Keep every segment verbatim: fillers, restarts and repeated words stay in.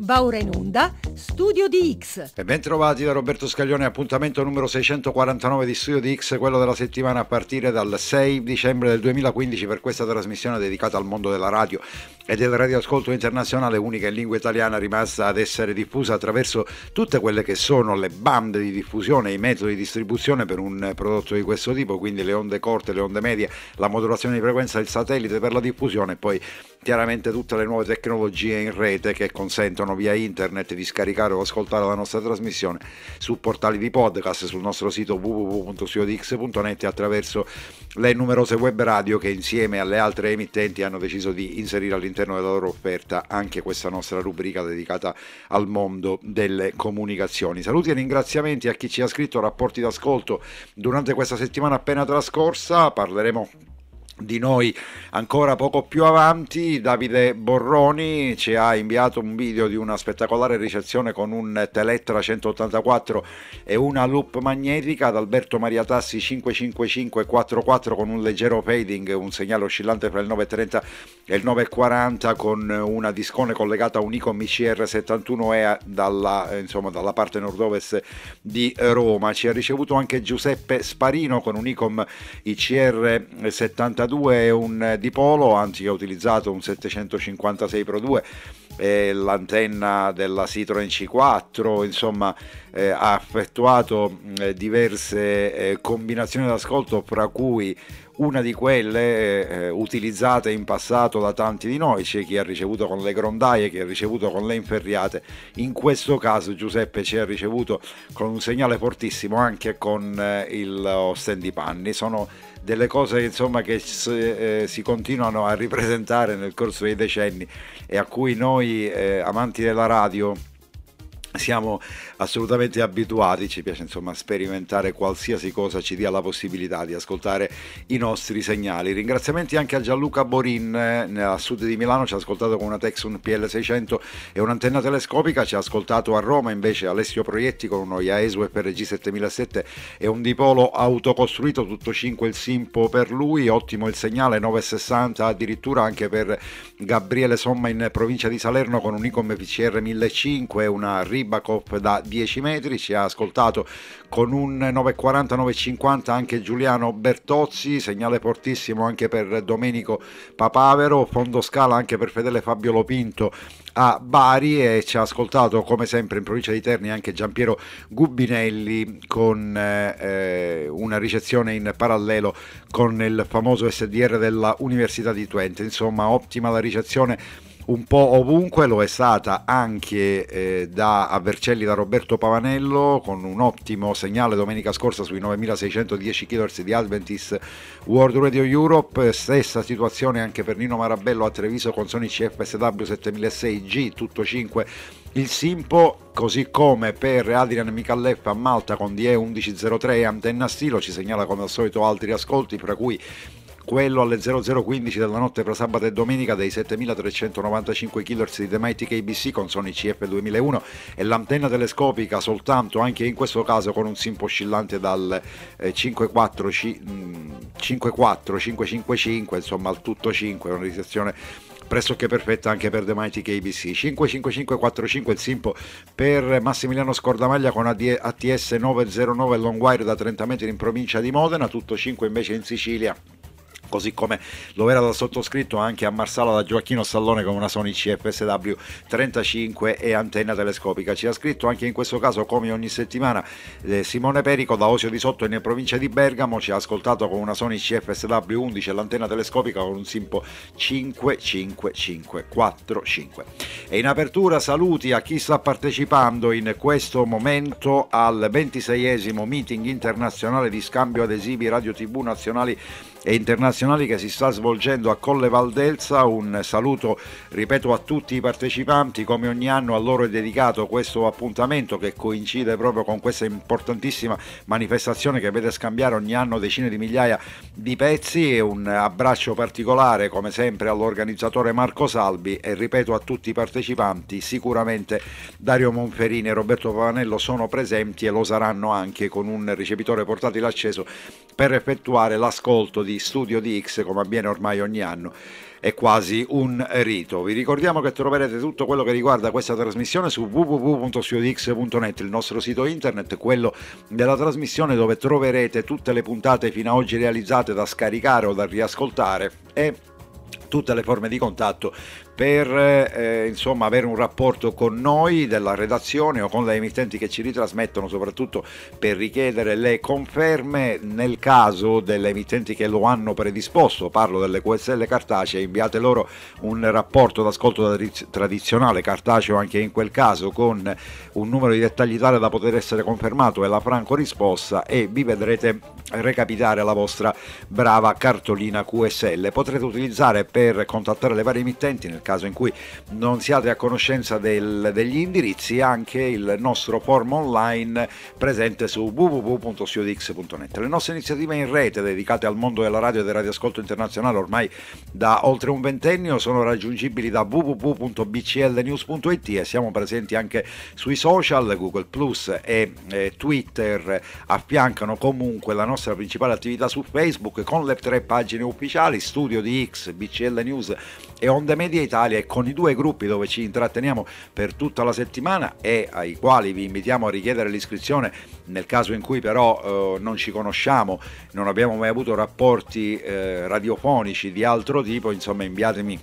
Va ora in onda Studio di X. E ben trovati da Roberto Scaglione, appuntamento numero seicentoquarantanove di Studio di X, quello della settimana a partire dal sei dicembre del duemilaquindici, per questa trasmissione dedicata al mondo della radio e del radioascolto internazionale, unica in lingua italiana rimasta ad essere diffusa attraverso tutte quelle che sono le bande di diffusione, i metodi di distribuzione per un prodotto di questo tipo, quindi le onde corte, le onde medie, la modulazione di frequenza, il satellite per la diffusione e poi chiaramente tutte le nuove tecnologie in rete che consentono via internet di scaricare o ascoltare la nostra trasmissione su portali di podcast, sul nostro sito w w w punto studio di x punto net e attraverso le numerose web radio che insieme alle altre emittenti hanno deciso di inserire all'interno della loro offerta anche questa nostra rubrica dedicata al mondo delle comunicazioni. Saluti e ringraziamenti a chi ci ha scritto rapporti d'ascolto durante questa settimana appena trascorsa. Parleremo di noi ancora poco più avanti. Davide Borroni ci ha inviato un video di una spettacolare ricezione con un Telettra centottantaquattro e una loop magnetica. Ad Alberto Maria Tassi cinquecentocinquantacinque quarantaquattro con un leggero fading, un segnale oscillante fra il nove e trenta e il nove e quaranta, con una discone collegata a un Icom I C R settantuno E dalla, insomma, dalla parte nord-ovest di Roma. Ci ha ricevuto anche Giuseppe Sparino con un Icom I C R settantadue e un dipolo, anzi ha utilizzato un settecentocinquantasei Pro due, e l'antenna della Citroen C quattro, insomma eh, ha effettuato eh, diverse eh, combinazioni d'ascolto, fra cui una di quelle eh, utilizzate in passato da tanti di noi. C'è chi ha ricevuto con le grondaie, chi ha ricevuto con le inferriate. In questo caso Giuseppe ci ha ricevuto con un segnale fortissimo anche con eh, il stand di panni. Sono delle cose insomma che eh, si continuano a ripresentare nel corso dei decenni e a cui noi eh, amanti della radio siamo assolutamente abituati. Ci piace insomma sperimentare qualsiasi cosa ci dia la possibilità di ascoltare i nostri segnali. Ringraziamenti anche a Gianluca Borin, eh, a sud di Milano, ci ha ascoltato con una Texun P L seicento e un'antenna telescopica. Ci ha ascoltato a Roma invece Alessio Proietti con uno Yaesu F R G settemilasette e un dipolo autocostruito, tutto cinque il Simpo per lui. Ottimo il segnale, nove e sessanta addirittura anche per Gabriele Somma in provincia di Salerno con un Icom P C R millecinquecento e una Ribacop da dieci metri. Ci ha ascoltato con un nove e quaranta nove e cinquanta anche Giuliano Bertozzi, segnale fortissimo anche per Domenico Papavero, fondo scala anche per fedele Fabio Lopinto a Bari, e ci ha ascoltato come sempre in provincia di Terni anche Giampiero Gubinelli con eh, una ricezione in parallelo con il famoso S D R della Università di Twente. Insomma, ottima la ricezione un po' ovunque, lo è stata anche eh, da Vercelli, da Roberto Pavanello, con un ottimo segnale domenica scorsa sui novemilaseicentodieci kHz di Adventist World Radio Europe. Stessa situazione anche per Nino Marabello a Treviso con Sony C F S W settemilasei G, tutto cinque il Simpo, così come per Adrian Micallef a Malta con D E millecentotre e antenna stilo. Ci segnala come al solito altri ascolti, fra cui quello alle zero zero quindici della notte fra sabato e domenica dei settemilatrecentonovantacinque kHz di The Mighty K B C con Sony C F duemilauno e l'antenna telescopica soltanto, anche in questo caso con un Simpo oscillante dal eh, cinquantaquattro cinquecentocinquantacinque, insomma al tutto cinque, una ricezione pressoché perfetta anche per The Mighty K B C. cinque cinque cinque quattro cinque il Simpo per Massimiliano Scordamaglia con A T S novecentonove long wire da trenta metri in provincia di Modena, tutto cinque invece in Sicilia, così come lo era dal sottoscritto anche a Marsala da Gioacchino Stallone con una Sony C F S W trentacinque e antenna telescopica. Ci ha scritto anche in questo caso, come ogni settimana, eh, Simone Perico da Osio di Sotto in provincia di Bergamo. Ci ha ascoltato con una Sony C F S W undici e l'antenna telescopica con un Simpo cinque cinque cinque quattro cinque. E in apertura saluti a chi sta partecipando in questo momento al ventiseiesimo meeting internazionale di scambio adesivi radio tivù nazionali e internazionali che si sta svolgendo a Colle Valdelsa. Un saluto, ripeto, a tutti i partecipanti. Come ogni anno a loro è dedicato questo appuntamento che coincide proprio con questa importantissima manifestazione che vede scambiare ogni anno decine di migliaia di pezzi, e un abbraccio particolare come sempre all'organizzatore Marco Salvi e ripeto a tutti i partecipanti. Sicuramente Dario Monferini e Roberto Pavanello sono presenti e lo saranno anche con un ricevitore portatile acceso per effettuare l'ascolto di Studio D X, come avviene ormai ogni anno. È quasi un rito. Vi ricordiamo che troverete tutto quello che riguarda questa trasmissione su w w w punto studio d x punto net, il nostro sito internet, quello della trasmissione, dove troverete tutte le puntate fino ad oggi realizzate da scaricare o da riascoltare e tutte le forme di contatto per eh, insomma avere un rapporto con noi della redazione o con le emittenti che ci ritrasmettono, soprattutto per richiedere le conferme nel caso delle emittenti che lo hanno predisposto. Parlo delle Q S L cartacee, inviate loro un rapporto d'ascolto tradizionale cartaceo anche in quel caso, con un numero di dettagli tale da poter essere confermato e la franco risposta, e vi vedrete recapitare la vostra brava cartolina Q S L. Potrete utilizzare per contattare le varie emittenti, nel caso in cui non siate a conoscenza del, degli indirizzi, anche il nostro form online presente su w w w punto studio d x punto net. Le nostre iniziative in rete dedicate al mondo della radio e del radioascolto internazionale ormai da oltre un ventennio sono raggiungibili da w w w punto b c l news punto i t e siamo presenti anche sui social. Google Plus e eh, Twitter affiancano comunque la nostra principale attività su Facebook, con le tre pagine ufficiali Studio D X, B C L News e Onde Media Italia, e con i due gruppi dove ci intratteniamo per tutta la settimana e ai quali vi invitiamo a richiedere l'iscrizione nel caso in cui però eh, non ci conosciamo, non abbiamo mai avuto rapporti eh, radiofonici di altro tipo. Insomma, inviatemi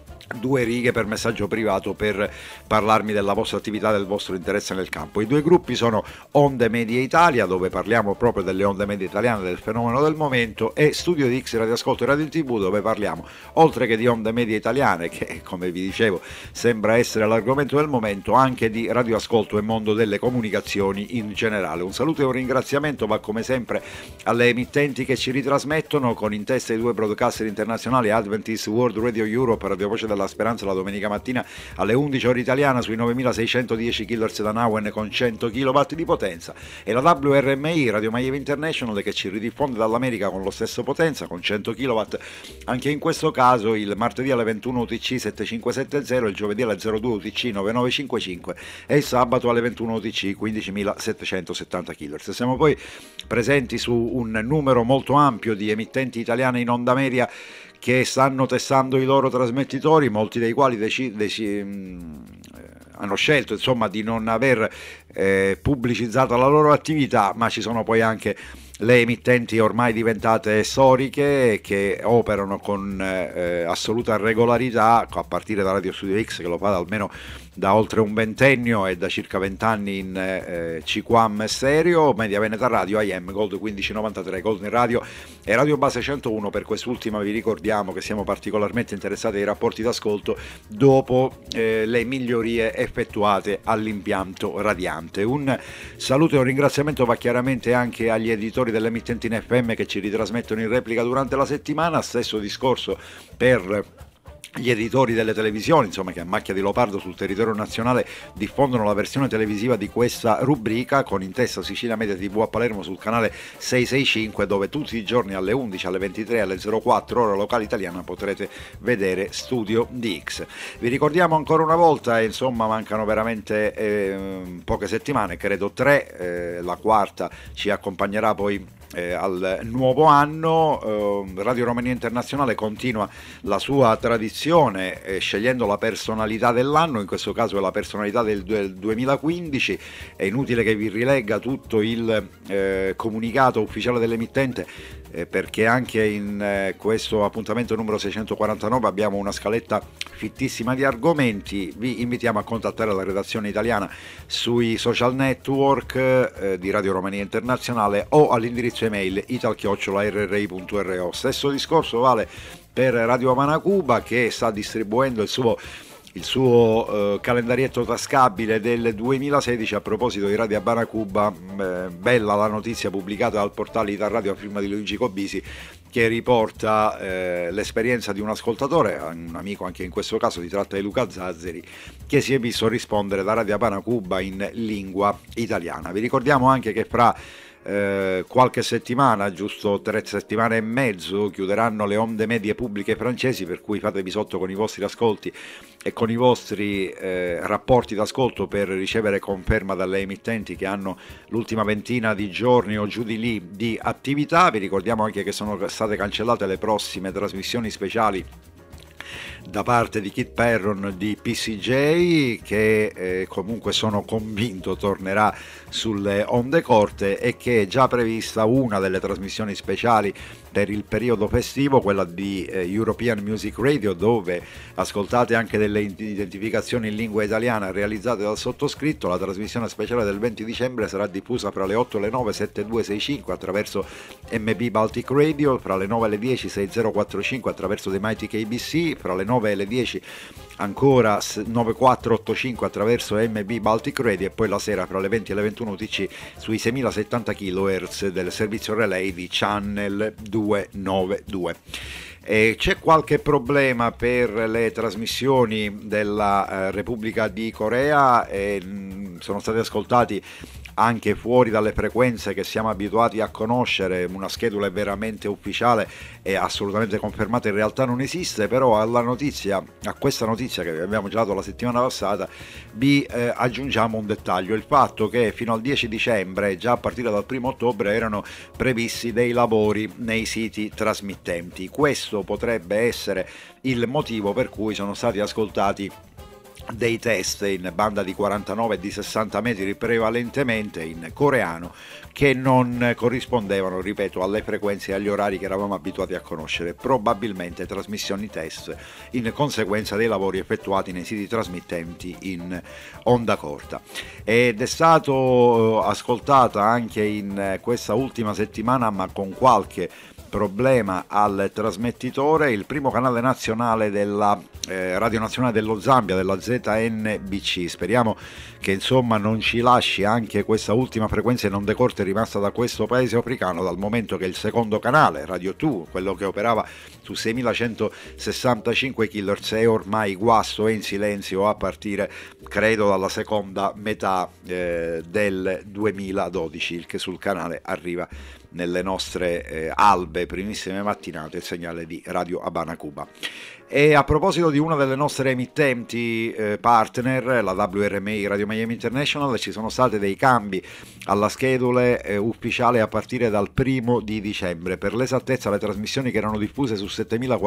due righe per messaggio privato per parlarmi della vostra attività, del vostro interesse nel campo. I due gruppi sono Onde Media Italia, dove parliamo proprio delle onde medie italiane, del fenomeno del momento, e Studio D X, radioascolto e radio in tv, dove parliamo oltre che di onde medie italiane, che come vi dicevo sembra essere l'argomento del momento, anche di radioascolto e mondo delle comunicazioni in generale. Un saluto e un ringraziamento va come sempre alle emittenti che ci ritrasmettono, con in testa i due broadcaster internazionali Adventist World Radio Europe, Radio Voce della Speranza, la domenica mattina alle undici ore italiana sui novemilaseicentodieci kHz da Nauen con cento chilowatt di potenza, e la W R M I Radio Maiev International, che ci ridiffonde dall'America con lo stesso potenza, con cento chilowatt, anche in questo caso il martedì alle ventuno U T C settantacinque settanta, il giovedì alle zero due U T C novantanove cinquantacinque e il sabato alle ventuno U T C quindicimilasettecentosettanta kHz. Siamo poi presenti su un numero molto ampio di emittenti italiane in onda media che stanno testando i loro trasmettitori, molti dei quali deci, deci, mh, hanno scelto insomma di non aver eh, pubblicizzato la loro attività, ma ci sono poi anche le emittenti ormai diventate storiche che operano con eh, assoluta regolarità, a partire da Radio Studio X, che lo fa da almeno da oltre un ventennio e da circa vent'anni in eh, C Q A M stereo, Media Veneta Radio, I M, Gold quindici novantatré, Golden Radio e Radio Base centouno. Per quest'ultima vi ricordiamo che siamo particolarmente interessati ai rapporti d'ascolto dopo eh, le migliorie effettuate all'impianto radiante. Un saluto e un ringraziamento va chiaramente anche agli editori delle emittenti in F M che ci ritrasmettono in replica durante la settimana. Stesso discorso per gli editori delle televisioni, insomma, che a macchia di leopardo sul territorio nazionale diffondono la versione televisiva di questa rubrica, con in testa Sicilia Media T V a Palermo sul canale seicentosessantacinque, dove tutti i giorni alle undici, alle ventitré, alle zero quattro ora locale italiana potrete vedere Studio D X. Vi ricordiamo ancora una volta, insomma, mancano veramente eh, poche settimane, credo tre, eh, la quarta ci accompagnerà poi Eh, al nuovo anno. eh, Radio Romania Internazionale continua la sua tradizione eh, scegliendo la personalità dell'anno, in questo caso è la personalità del, del duemilaquindici. È inutile che vi rilegga tutto il eh, comunicato ufficiale dell'emittente, eh, perché anche in eh, questo appuntamento numero seicentoquarantanove abbiamo una scaletta fittissima di argomenti. Vi invitiamo a contattare la redazione italiana sui social network eh, di Radio Romania Internazionale o all'indirizzo email ital chiocciola r r i punto r o. Stesso discorso vale per Radio Havana Cuba, che sta distribuendo il suo il suo eh, calendarietto tascabile del duemilasedici. A proposito di Radio Habana Cuba, eh, bella la notizia pubblicata dal portale Ital Radio a firma di Luigi Cobisi, che riporta eh, l'esperienza di un ascoltatore, un amico anche in questo caso, si tratta di Luca Zazzeri, che si è visto rispondere da Radio Habana Cuba in lingua italiana. Vi ricordiamo anche che fra eh, qualche settimana, giusto tre settimane e mezzo, chiuderanno le onde medie pubbliche francesi, per cui fatevi sotto con i vostri ascolti e con i vostri eh, rapporti d'ascolto per ricevere conferma dalle emittenti che hanno l'ultima ventina di giorni o giù di lì di attività. Vi ricordiamo anche che sono state cancellate le prossime trasmissioni speciali da parte di Kit Perron di P C J, che eh, comunque sono convinto tornerà sulle onde corte, e che è già prevista una delle trasmissioni speciali per il periodo festivo, quella di eh, European Music Radio, dove ascoltate anche delle identificazioni in lingua italiana realizzate dal sottoscritto. La trasmissione speciale del venti dicembre sarà diffusa fra le otto e le nove sette due sei cinque attraverso M B Baltic Radio, fra le nove e le dieci sei zero quattro cinque attraverso The Mighty K B C, fra le nove e le dieci ancora nove quattro otto cinque attraverso M B Baltic Radio, e poi la sera fra le venti e le ventuno U T C sui seimilasettanta chilohertz del servizio relay di Channel duecentonovantadue. E c'è qualche problema per le trasmissioni della eh, Repubblica di Corea, e mh, sono stati ascoltati anche fuori dalle frequenze che siamo abituati a conoscere. Una schedula veramente ufficiale e assolutamente confermata in realtà non esiste, però alla notizia, a questa notizia che vi abbiamo già dato la settimana passata, vi eh, aggiungiamo un dettaglio: il fatto che fino al dieci dicembre, già a partire dal primo ottobre, erano previsti dei lavori nei siti trasmittenti. Questo potrebbe essere il motivo per cui sono stati ascoltati dei test in banda di quarantanove e di sessanta metri, prevalentemente in coreano, che non corrispondevano, ripeto, alle frequenze e agli orari che eravamo abituati a conoscere. Probabilmente trasmissioni test in conseguenza dei lavori effettuati nei siti trasmittenti in onda corta. Ed è stato ascoltata anche in questa ultima settimana, ma con qualche problema al trasmettitore, il primo canale nazionale della eh, Radio Nazionale dello Zambia, della Z N B C. Speriamo che insomma non ci lasci anche questa ultima frequenza non decorte rimasta da questo paese africano, dal momento che il secondo canale, Radio due, quello che operava su seimilacentosessantacinque chilohertz, è ormai guasto e in silenzio a partire, credo, dalla seconda metà eh, del duemiladodici, il che sul canale arriva nelle nostre eh, albe primissime mattinate, il segnale di Radio Habana Cuba. E a proposito di una delle nostre emittenti eh, partner, la W R M I Radio Miami International, ci sono stati dei cambi alla schedule eh, ufficiale a partire dal primo di dicembre. Per l'esattezza, le trasmissioni che erano diffuse su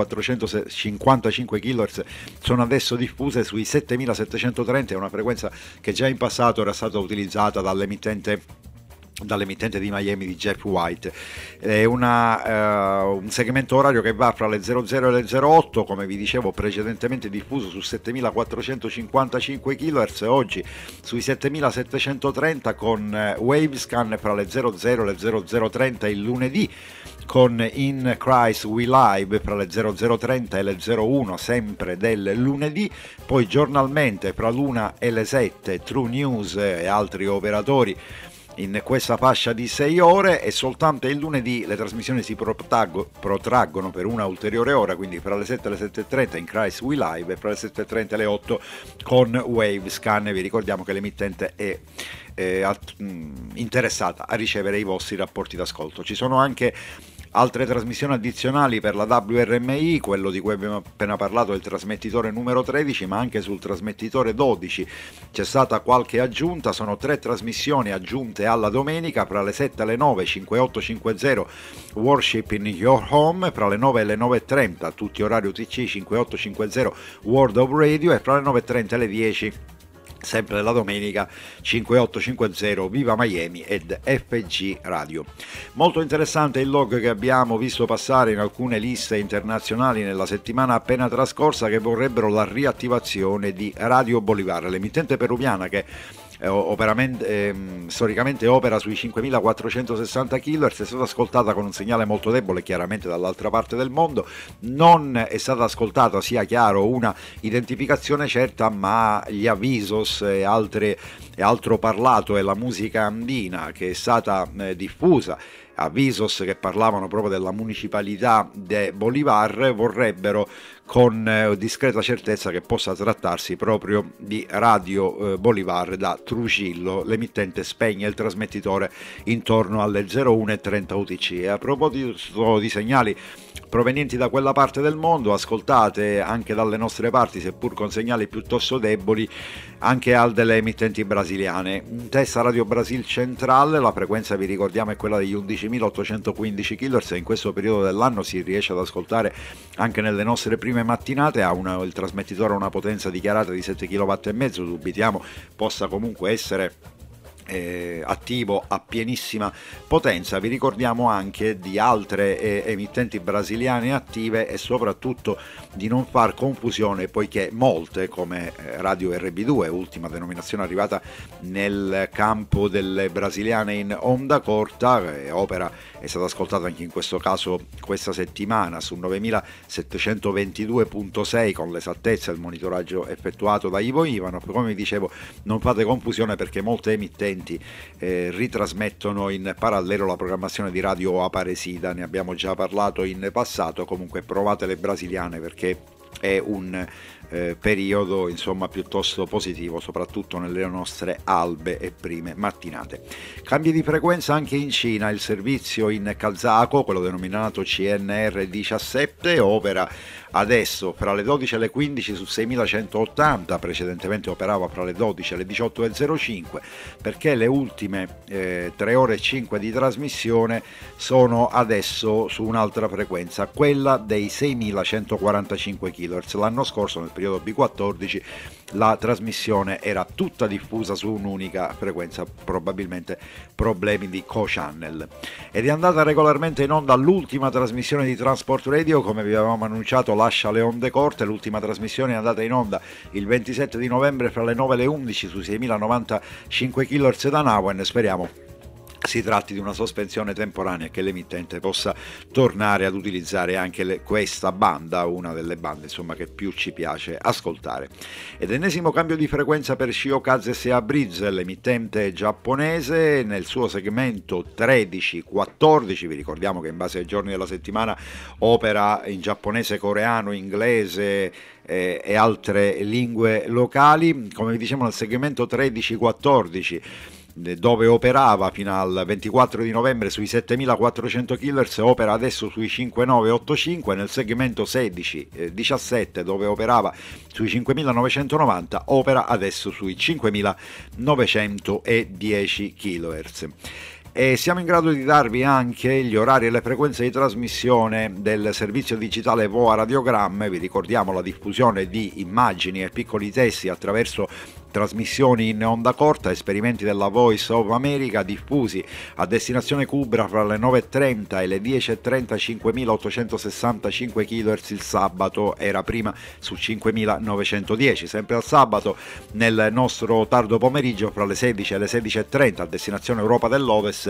settemilaquattrocentocinquantacinque chilohertz sono adesso diffuse sui settemilasettecentotrenta, una frequenza che già in passato era stata utilizzata dall'emittente dall'emittente di Miami di Jeff White. È una, uh, un segmento orario che va fra le zero zero e le zero otto, come vi dicevo precedentemente diffuso su settemilaquattrocentocinquantacinque chilohertz, oggi sui settemilasettecentotrenta con uh, Wavescan fra le zero zero e le zero zero trenta il lunedì, con In Christ We Live fra le zero zero trenta e le zero uno sempre del lunedì, poi giornalmente fra l'una e le sette True News e altri operatori in questa fascia di sei ore, e soltanto il lunedì le trasmissioni si protraggono per una ulteriore ora, quindi fra le sette e le sette e trenta in Christ We Live e fra le sette e trenta e le otto con Wavescan. Vi ricordiamo che l'emittente è eh, interessata a ricevere i vostri rapporti d'ascolto. Ci sono anche altre trasmissioni addizionali per la W R M I, quello di cui abbiamo appena parlato è il trasmettitore numero tredici, ma anche sul trasmettitore dodici c'è stata qualche aggiunta. Sono tre trasmissioni aggiunte alla domenica: fra le sette e le nove cinquantotto cinquanta Worship in Your Home, fra le nove e le nove e trenta tutti orari U T C cinquantotto cinquanta World of Radio, e fra le nove e trenta e le dieci sempre la domenica cinquantotto cinquanta Viva Miami ed F G Radio. Molto interessante il log che abbiamo visto passare in alcune liste internazionali nella settimana appena trascorsa, che vorrebbero la riattivazione di Radio Bolivar, l'emittente peruviana che Eh, eh, storicamente opera sui cinquemilaquattrocentosessanta chilohertz. È stata ascoltata con un segnale molto debole, chiaramente dall'altra parte del mondo. Non è stata ascoltata, sia chiaro, una identificazione certa, ma gli avvisos e, altre, e altro parlato e la musica andina che è stata eh, diffusa Avisos che parlavano proprio della municipalità di Bolivar vorrebbero con eh, discreta certezza che possa trattarsi proprio di Radio eh, Bolivar da Trujillo. L'emittente spegne il trasmettitore intorno alle zero uno e trenta U T C. E a proposito di segnali provenienti da quella parte del mondo, ascoltate anche dalle nostre parti, seppur con segnali piuttosto deboli, anche al delle emittenti brasiliane. In testa Radio Brasil Centrale, la frequenza vi ricordiamo è quella degli undicimilaottocentoquindici kHz e in questo periodo dell'anno si riesce ad ascoltare anche nelle nostre prime mattinate. Ha una, il trasmettitore ha una potenza dichiarata di sette virgola cinque chilowatt, dubitiamo possa comunque essere Eh, attivo a pienissima potenza. Vi ricordiamo anche di altre eh, emittenti brasiliane attive e soprattutto di non far confusione, poiché molte come eh, Radio R B due, ultima denominazione arrivata nel campo delle brasiliane in onda corta, eh, opera è stata ascoltata anche in questo caso questa settimana su novemilasettecentoventidue virgola sei con l'esattezza del monitoraggio effettuato da Ivo Ivanov. Come vi dicevo, non fate confusione perché molte emittenti Eh, ritrasmettono in parallelo la programmazione di Radio Aparecida, ne abbiamo già parlato in passato. Comunque provate le brasiliane perché è un eh, periodo insomma piuttosto positivo, soprattutto nelle nostre albe e prime mattinate. Cambi di frequenza anche in Cina, il servizio in kazako, quello denominato C N R diciassette, opera adesso fra le dodici e le quindici su seimilacentottanta, precedentemente operava fra le dodici e le diciotto e zero cinque, perché le ultime eh, tre ore e cinque di trasmissione sono adesso su un'altra frequenza, quella dei seimilacentoquarantacinque kHz. L'anno scorso nel periodo B quattordici la trasmissione era tutta diffusa su un'unica frequenza, probabilmente problemi di co-channel. Ed è andata regolarmente in onda l'ultima trasmissione di Transport Radio, come vi avevamo annunciato lascia le onde corte. L'ultima trasmissione è andata in onda il ventisette di novembre fra le nove e le undici su seimilanovantacinque kHz da Nauen. Speriamo si tratti di una sospensione temporanea e che l'emittente possa tornare ad utilizzare anche le, questa banda, una delle bande insomma che più ci piace ascoltare. Ed ennesimo cambio di frequenza per Shiokaze S A Bridge, l'emittente giapponese, nel suo segmento tredici quattordici. Vi ricordiamo che in base ai giorni della settimana opera in giapponese, coreano, inglese eh, e altre lingue locali. Come vi dicevo, nel segmento tredici quattordici, dove operava fino al ventiquattro di novembre sui settemilaquattrocento kHz, opera adesso sui cinquemilanovecentottantacinque. Nel segmento sedici diciassette, dove operava sui cinquemilanovecentovantovanta, opera adesso sui cinquemilanovecentodieci kHz. E siamo in grado di darvi anche gli orari e le frequenze di trasmissione del servizio digitale V O A Radiogram. Vi ricordiamo la diffusione di immagini e piccoli testi attraverso trasmissioni in onda corta, esperimenti della Voice of America diffusi a destinazione Cubra fra le nove e trenta e le dieci e trenta cinquemilaottocentosessantacinque kHz il sabato, era prima su cinquemilanovecentodieci. Sempre al sabato nel nostro tardo pomeriggio fra le sedici e le sedici e trenta a destinazione Europa dell'Ovest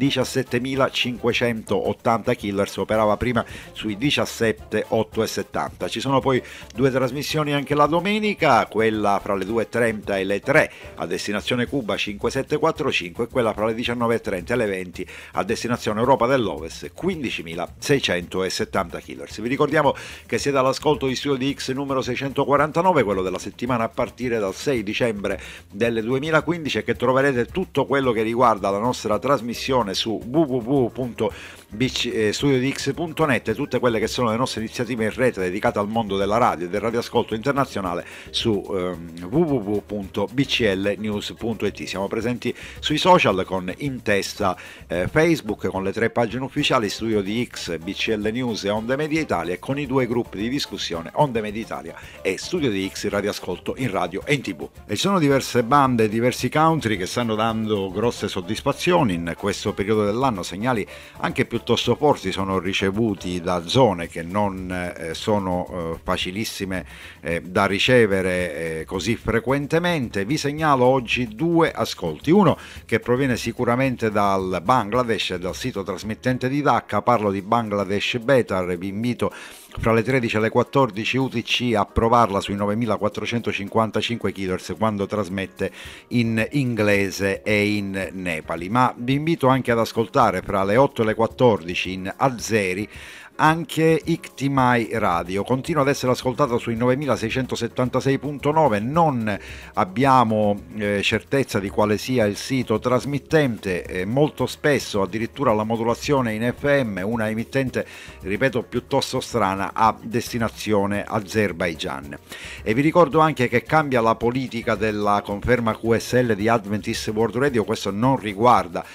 diciassettemilacinquecentottanta kHz, operava prima sui diciassettemilaottocentosettanta. Ci sono poi due trasmissioni anche la domenica, quella fra le due e trenta e le tre a destinazione Cuba cinquemilasettecentoquarantacinque e quella fra le diciannove e trenta e le venti a destinazione Europa dell'Ovest quindicimilaseicentosettanta kHz. Vi ricordiamo che siete all'ascolto di Studio D X numero seicentoquarantanove, quello della settimana a partire dal sei dicembre del duemilaquindici, e che troverete tutto quello che riguarda la nostra trasmissione su w w w punto studio d x punto net e tutte quelle che sono le nostre iniziative in rete dedicate al mondo della radio e del radioascolto internazionale su um, w w w punto b c l news punto i t. Siamo presenti sui social con in testa eh, Facebook, con le tre pagine ufficiali Studio D X, B C L News e Onde Media Italia, e con i due gruppi di discussione Onde Media Italia e Studio D X, radioascolto in radio e in tv. E ci sono diverse bande, diversi country che stanno dando grosse soddisfazioni in questo periodo dell'anno. Segnali anche piuttosto forti sono ricevuti da zone che non eh, sono eh, facilissime eh, da ricevere eh, così frequentemente. Vi segnalo oggi due ascolti, uno che proviene sicuramente dal Bangladesh e dal sito trasmettente di Dhaka. Parlo di Bangladesh Betar. Vi invito fra le tredici e le quattordici U T C a provarla sui novemilaquattrocentocinquantacinque kHz quando trasmette in inglese e in nepali. Ma vi invito anche ad ascoltare fra le otto e le quattordici in azeri anche Iktimai Radio. Continua ad essere ascoltata sui novemilaseicentosettantasei virgola nove. Non abbiamo eh, certezza di quale sia il sito trasmittente, eh, molto spesso addirittura la modulazione in F M, una emittente, ripeto, piuttosto strana, a destinazione Azerbaigian. E vi ricordo anche che cambia la politica della conferma Q S L di Adventist World Radio. Questo non riguarda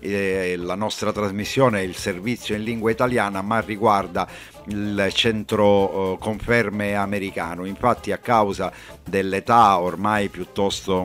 la nostra trasmissione, il servizio in lingua italiana, ma riguarda il centro conferme americano. Infatti, a causa dell'età ormai piuttosto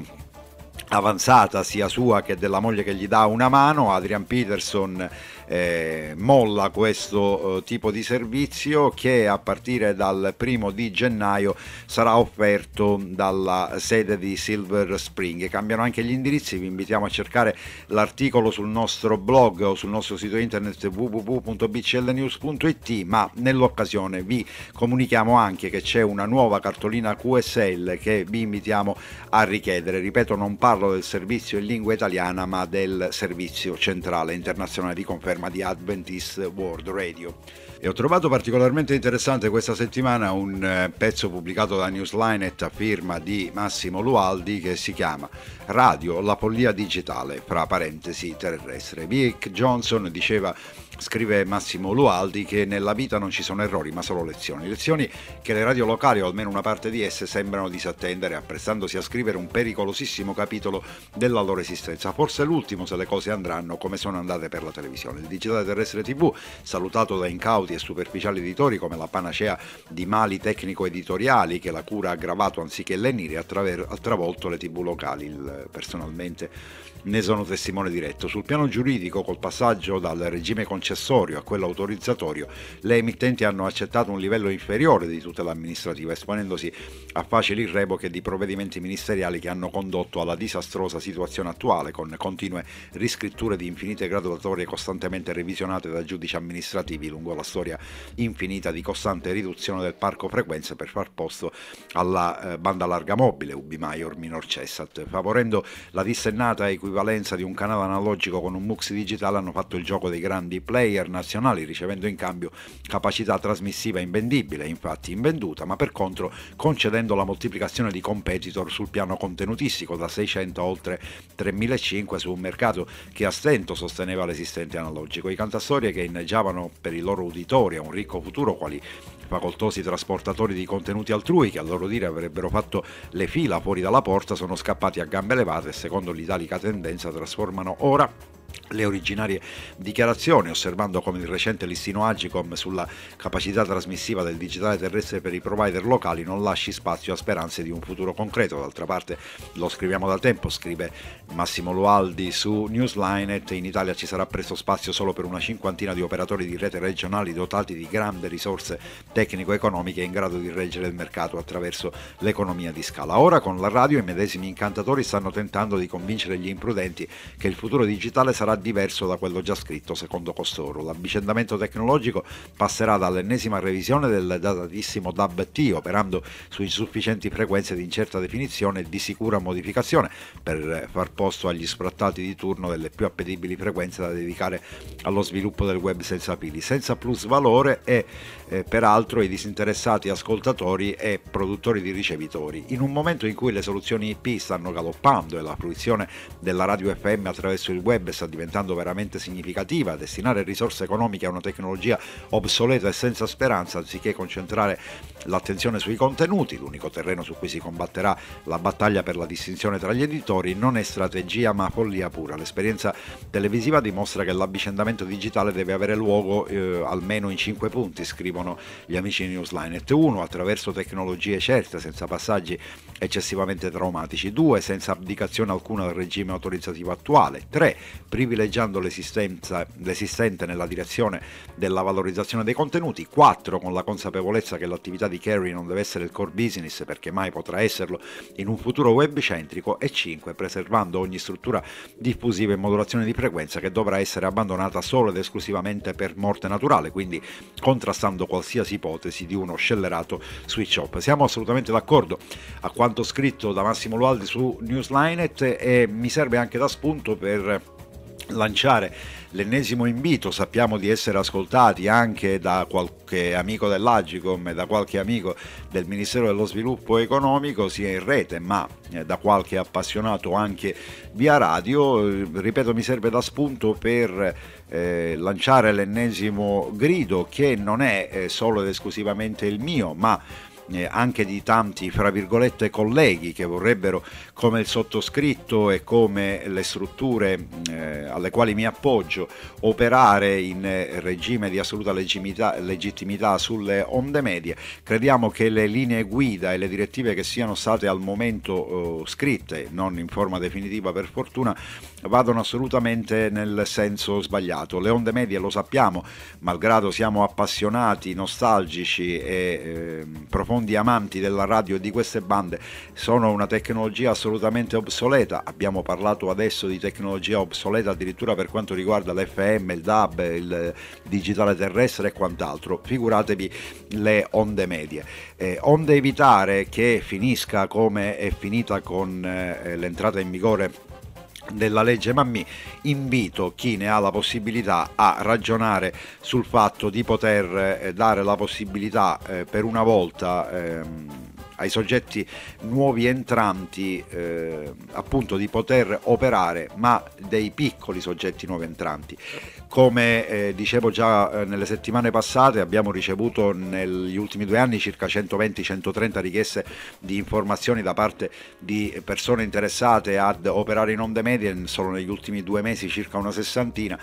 avanzata sia sua che della moglie che gli dà una mano, Adrian Peterson eh, molla questo eh, tipo di servizio, che a partire dal primo di gennaio sarà offerto dalla sede di Silver Spring. Cambiano anche gli indirizzi, vi invitiamo a cercare l'articolo sul nostro blog o sul nostro sito internet w w w punto b c l news punto i t, ma nell'occasione vi comunichiamo anche che c'è una nuova cartolina Q S L che vi invitiamo a richiedere. Ripeto, non parlo del servizio in lingua italiana, ma del servizio centrale internazionale di conferma di Adventist World Radio. E ho trovato particolarmente interessante questa settimana un eh, pezzo pubblicato da Newslinet a firma di Massimo Lualdi che si chiama Radio, la follia digitale, fra parentesi terrestre. Vic Johnson diceva, scrive Massimo Lualdi, che nella vita non ci sono errori ma solo lezioni, lezioni che le radio locali, o almeno una parte di esse, sembrano disattendere, apprestandosi a scrivere un pericolosissimo capitolo della loro esistenza, forse l'ultimo se le cose andranno come sono andate per la televisione. Il digitale terrestre tivù, salutato da incauti e superficiali editori come la panacea di mali tecnico-editoriali che la cura ha aggravato anziché lenire, attraver- ha travolto le tivù locali. Il, personalmente ne sono testimone diretto. Sul piano giuridico, col passaggio dal regime concessorio a quello autorizzatorio, le emittenti hanno accettato un livello inferiore di tutela amministrativa, esponendosi a facili revoche di provvedimenti ministeriali che hanno condotto alla disastrosa situazione attuale, con continue riscritture di infinite graduatorie costantemente revisionate da giudici amministrativi lungo la storia infinita di costante riduzione del parco frequenze per far posto alla eh, banda larga mobile, ubi maior minor cessat, favorendo la dissennata equivalenza di un canale analogico con un mux digitale. Hanno fatto il gioco dei grandi player nazionali, ricevendo in cambio capacità trasmissiva invendibile, infatti invenduta, ma per contro concedendo la moltiplicazione di competitor sul piano contenutistico, da seicento a oltre tremilacinquecento, su un mercato che a stento sosteneva l'esistente analogico. I cantastorie che inneggiavano per i loro uditori a un ricco futuro quali facoltosi trasportatori di contenuti altrui, che a loro dire avrebbero fatto le fila fuori dalla porta, sono scappati a gambe levate e, secondo l'italica tendenza, trasformano ora le originarie dichiarazioni, osservando come il recente listino Agicom sulla capacità trasmissiva del digitale terrestre per i provider locali non lasci spazio a speranze di un futuro concreto. D'altra parte, lo scriviamo da tempo, scrive Massimo Lualdi su Newslinet, in Italia ci sarà presto spazio solo per una cinquantina di operatori di rete regionali dotati di grandi risorse tecnico-economiche in grado di reggere il mercato attraverso l'economia di scala. Ora, con la radio, i medesimi incantatori stanno tentando di convincere gli imprudenti che il futuro digitale sarà diverso da quello già scritto secondo costoro. L'avvicendamento tecnologico passerà dall'ennesima revisione del datatissimo D A B T, operando su insufficienti frequenze di incerta definizione e di sicura modificazione, per far posto agli sfrattati di turno delle più appetibili frequenze da dedicare allo sviluppo del web senza fili, senza plus valore e eh, peraltro i disinteressati ascoltatori e produttori di ricevitori. In un momento in cui le soluzioni I P stanno galoppando e la fruizione della radio F M attraverso il web sta diventando veramente significativa, destinare risorse economiche a una tecnologia obsoleta e senza speranza, anziché concentrare l'attenzione sui contenuti, l'unico terreno su cui si combatterà la battaglia per la distinzione tra gli editori, non è strategia ma follia pura. L'esperienza televisiva dimostra che l'avvicendamento digitale deve avere luogo eh, almeno in cinque punti, scrivono gli amici di Newslinet. uno Attraverso tecnologie certe, senza passaggi eccessivamente traumatici. due Senza abdicazione alcuna del regime autorizzativo attuale. tre Privilegiando privilegiando l'esistenza, l'esistente nella direzione della valorizzazione dei contenuti. Quattro, con la consapevolezza che l'attività di Kerry non deve essere il core business, perché mai potrà esserlo in un futuro web centrico. E cinque, preservando ogni struttura diffusiva e modulazione di frequenza che dovrà essere abbandonata solo ed esclusivamente per morte naturale, quindi contrastando qualsiasi ipotesi di uno scellerato switch off. Siamo assolutamente d'accordo a quanto scritto da Massimo Lualdi su Newslinet, e mi serve anche da spunto per lanciare l'ennesimo invito. Sappiamo di essere ascoltati anche da qualche amico dell'Agicom e da qualche amico del Ministero dello Sviluppo Economico, sia in rete ma da qualche appassionato anche via radio. Ripeto, mi serve da spunto per eh, lanciare l'ennesimo grido, che non è eh, solo ed esclusivamente il mio, ma Eh, anche di tanti, fra virgolette, colleghi che vorrebbero, come il sottoscritto e come le strutture eh, alle quali mi appoggio, operare in eh, regime di assoluta legittimità, legittimità sulle onde medie. Crediamo che le linee guida e le direttive che siano state al momento eh, scritte, non in forma definitiva per fortuna, vadano assolutamente nel senso sbagliato. Le onde medie, lo sappiamo, malgrado siamo appassionati, nostalgici e eh, profondi amanti della radio e di queste bande, sono una tecnologia assolutamente obsoleta. Abbiamo parlato adesso di tecnologia obsoleta addirittura per quanto riguarda l'F M, il D A B, il digitale terrestre e quant'altro, figuratevi le onde medie. Eh, onde evitare che finisca come è finita con eh, l'entrata in vigore della legge Mammì. Invito chi ne ha la possibilità a ragionare sul fatto di poter eh, dare la possibilità eh, per una volta ehm, ai soggetti nuovi entranti eh, appunto di poter operare, ma dei piccoli soggetti nuovi entranti. Come eh, dicevo già eh, nelle settimane passate, abbiamo ricevuto negli ultimi due anni circa centoventi centotrenta richieste di informazioni da parte di persone interessate ad operare in onde medie, solo negli ultimi due mesi circa una sessantina.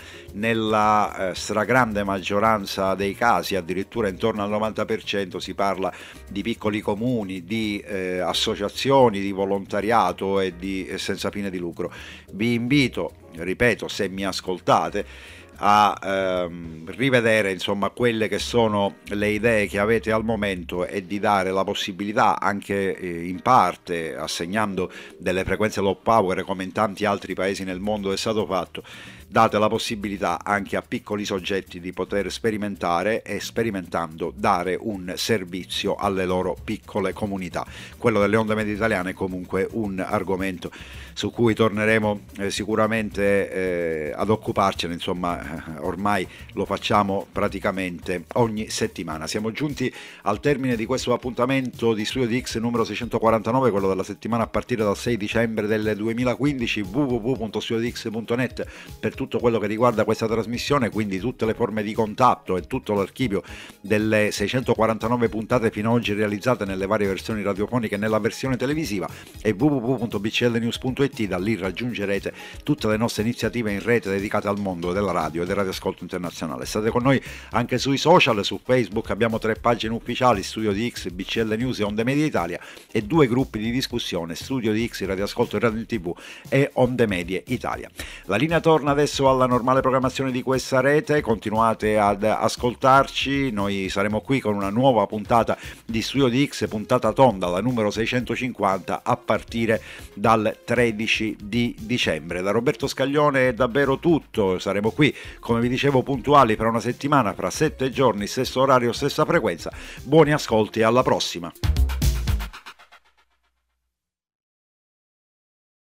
Nella eh, stragrande maggioranza dei casi, addirittura intorno al novanta per cento, si parla di piccoli comuni, di eh, associazioni di volontariato e di eh, senza fine di lucro. Vi invito, ripeto, se mi ascoltate, a ehm, rivedere insomma quelle che sono le idee che avete al momento e di dare la possibilità, anche eh, in parte assegnando delle frequenze low power come in tanti altri paesi nel mondo è stato fatto, date la possibilità anche a piccoli soggetti di poter sperimentare e, sperimentando, dare un servizio alle loro piccole comunità. Quello delle onde medie italiane è comunque un argomento su cui torneremo eh, sicuramente eh, ad occuparcene, insomma eh, ormai lo facciamo praticamente ogni settimana. Siamo giunti al termine di questo appuntamento di Studio di X numero seicentoquarantanove, quello della settimana a partire dal sei dicembre del duemilaquindici. w w w punto studio di x punto net per tutto quello che riguarda questa trasmissione, quindi tutte le forme di contatto e tutto l'archivio delle seicentoquarantanove puntate fino ad oggi realizzate nelle varie versioni radiofoniche e nella versione televisiva, e w w w punto b c l news punto it. Da lì raggiungerete tutte le nostre iniziative in rete dedicate al mondo della radio e del radioascolto internazionale. State con noi anche sui social. Su Facebook abbiamo tre pagine ufficiali: Studio di X, B C L News e Onde Medie Italia, e due gruppi di discussione: Studio di X, radioascolto e radio tv, e Onde Medie Italia. La linea torna adesso alla normale programmazione di questa rete. Continuate ad ascoltarci, noi saremo qui con una nuova puntata di Studio di X, puntata tonda, la numero seicentocinquanta, a partire dal tredici di dicembre. Da Roberto Scaglione è davvero tutto. Saremo qui, come vi dicevo, puntuali fra una settimana, fra sette giorni, stesso orario, stessa frequenza. Buoni ascolti e alla prossima.